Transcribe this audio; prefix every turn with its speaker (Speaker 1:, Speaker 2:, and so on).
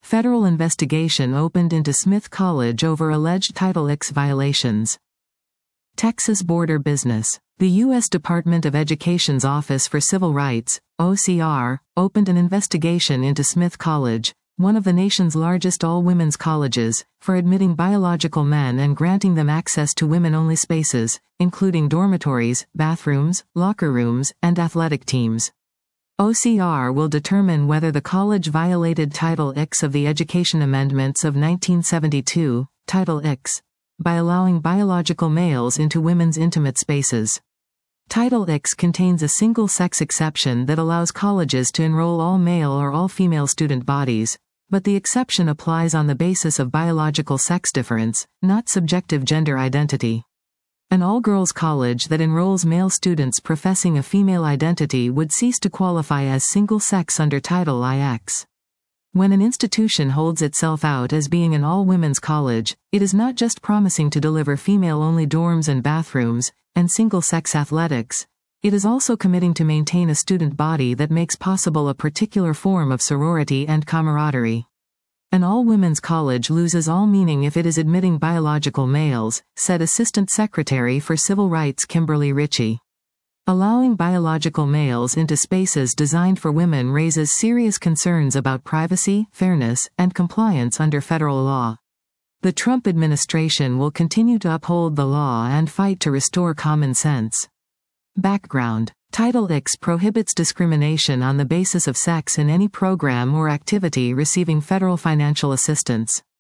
Speaker 1: Federal investigation opened into Smith College over alleged Title IX violations. Texas border business. The U.S. Department of Education's Office for Civil Rights, OCR, opened an investigation into Smith College, one of the nation's largest all-women's colleges, for admitting biological men and granting them access to women-only spaces, including dormitories, bathrooms, locker rooms, and athletic teams. OCR will determine whether the college violated Title IX of the Education Amendments of 1972, Title IX, by allowing biological males into women's intimate spaces. Title IX contains a single-sex exception that allows colleges to enroll all male or all female student bodies, but the exception applies on the basis of biological sex difference, not subjective gender identity. An all-girls college that enrolls male students professing a female identity would cease to qualify as single-sex under Title IX. When an institution holds itself out as being an all-women's college, it is not just promising to deliver female-only dorms and bathrooms, and single-sex athletics, it is also committing to maintain a student body that makes possible a particular form of sorority and camaraderie. An all-women's college loses all meaning if it is admitting biological males, said Assistant Secretary for Civil Rights Kimberly Ritchie. Allowing biological males into spaces designed for women raises serious concerns about privacy, fairness, and compliance under federal law. The Trump administration will continue to uphold the law and fight to restore common sense. Background. Title IX prohibits discrimination on the basis of sex in any program or activity receiving federal financial assistance.